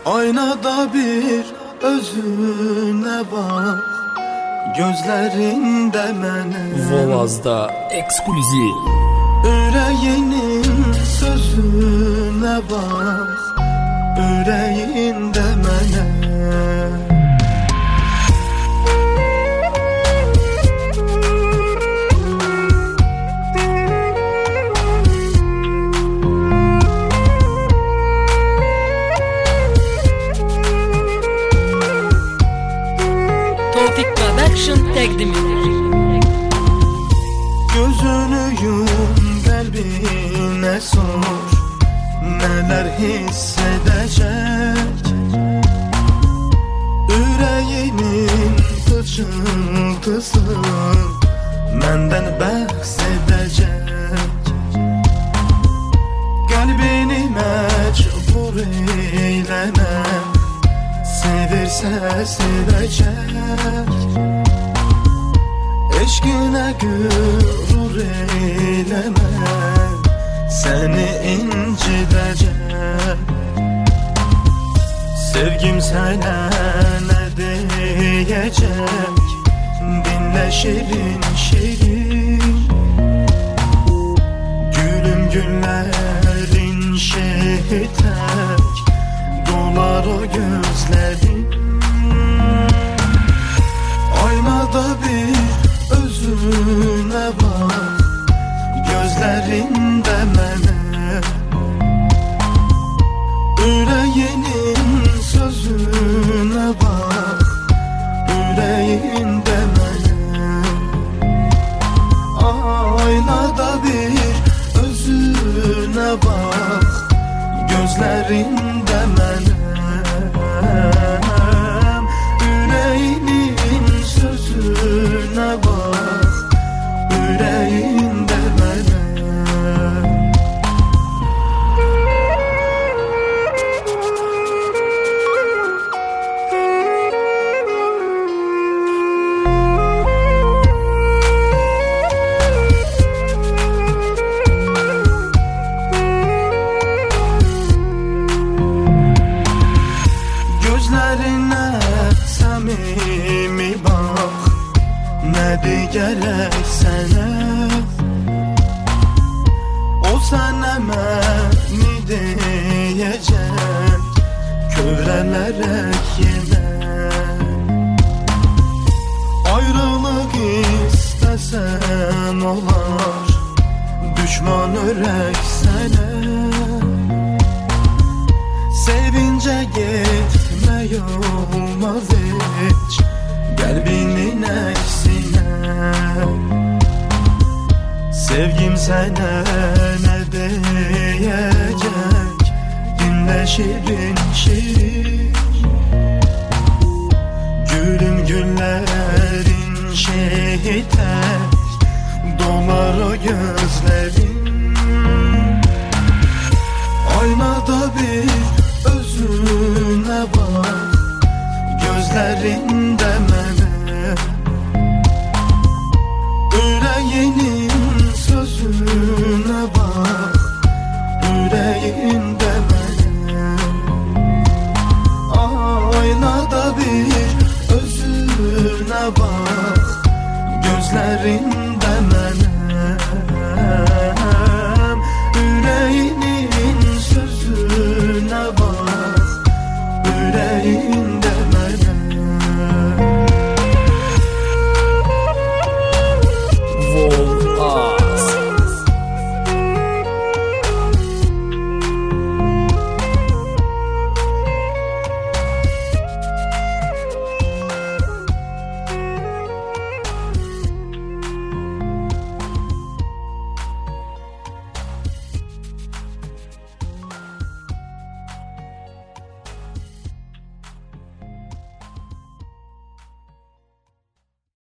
Aynada bir özüne bak, gözlerinde mene Volaz'da ekskluziv. Yüreğinin sözüne bak, yüreğinde mene Tofik Production təqdim edir. Gözünü yum, kalbine sor, neler hissedecek. Yüreğinin fıçıltısı menden bahsedecek. Kalbini mecbur eyleme, sevirse sevecek. Eşkine gurur eyleme, seni incidecek. Sevgim sana ne diyecek, dinle şirin şirin. Gülüm günlerin şehitek, dolar o gözlerin. Aynada bir özüne bak, gözlerinde mene yüreğinin sözüne bak, yüreğinde mene aynada bir özüne bak, gözlerinde mene yüreğinin sözüne bak, yüreğinde mene. Gözlerine samimi bak, ne de gerek sana. O sana beni diyecek, körelerek yine. Ayrılık istesen olar, düşman örek sana. Sevince gitme olmaz hiç, kalbinin eksine. Sevgim sana ne diyecek, dinle şirin şirin. Gülüm günlerin şehitek, dolar o gözlerin. Aynada bir özüne bak, gözlerinde mene yüreğinin sözüne bak, yüreğinde mene aynada bir özüne bak, gözlerinde